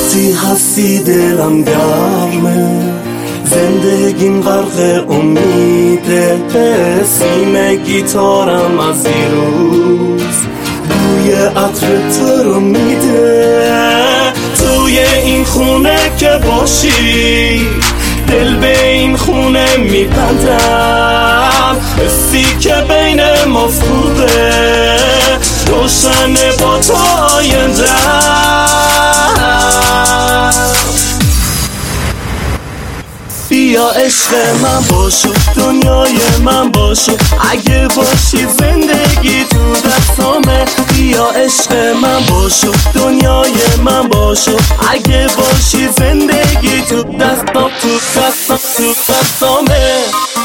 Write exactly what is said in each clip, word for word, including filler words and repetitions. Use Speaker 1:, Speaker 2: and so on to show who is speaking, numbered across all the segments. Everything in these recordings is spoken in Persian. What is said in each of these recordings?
Speaker 1: وقتی هستی دلم گرمه، زندگیم غرق امیده، سیم گیتارم از دیروز بوی عطر تو رو میده. توی این خونه که باشی دل به این خونه میبندم، حسی که بین ما خوبه روشنه با تو آیندم. بیا عشق من باشو، دنیای من باشو، اگه باشی زندگی تو دستامه. بیا عشق من باشو، دنیای من باشو، اگه باشی زندگی تو دستام، تو دستام، تو دستامه.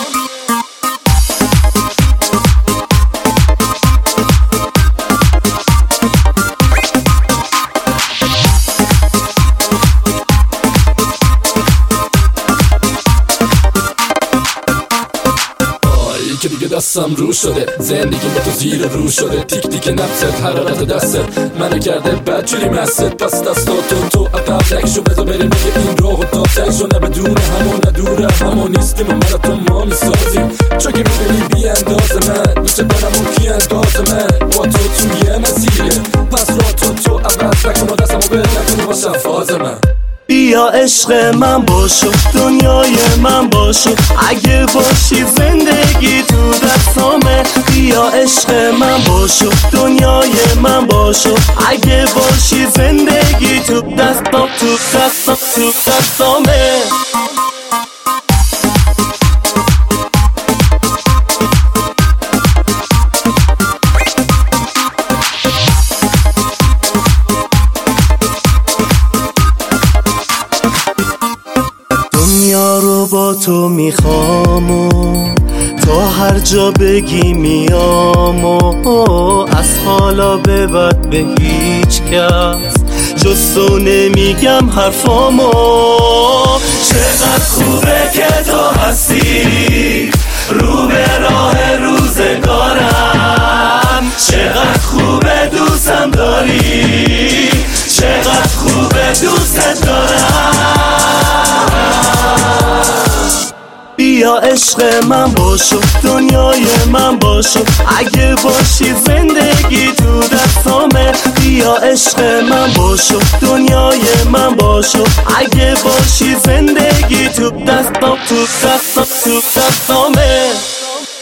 Speaker 2: که دیگه دستم رو شده، زندگی با تو زیر رو شده، تیک تیک نفست، حرارت دستت منو کرده بدجوری مست. پس دستاتو تو عقب نکشو، بذار بریم بگه این راه و تا تکشو، نه بدون همون نه دوره همون نیستیم و من تو ما میسازیم. چون که میبینی بی انداز من دوست دارم اون کی انداز من با تو توی مسیره، پس راه تو تو عوض نکن و دستمو بر نکنی باشم فاز من.
Speaker 1: بیا عشق من باشو، دنیای من باشو، اگه باشی زندگی تو دستامه. بیا عشق من باشو، دنیای من باشو، اگه باشی زندگی تو دستام، تو دستام، تو دستامه. دنیا رو با تو میخوام و تا هر جا بگی میام و از حالا به بعد به هیچ کس جز تو نمیگم حرفامو. چقدر خوبه که تو هستی رو به راه روزگارم، چقدر خوبه دوستم داری، چقدر خوبه دوست دارم. بیا عشق من باشو، دنیای من باشو، اگه باشی زندگی تو دستامه. بیا عشق من باشو، دنیای من باشو، اگه باشی زندگی تو دستام، تو دستام، تو دستامه.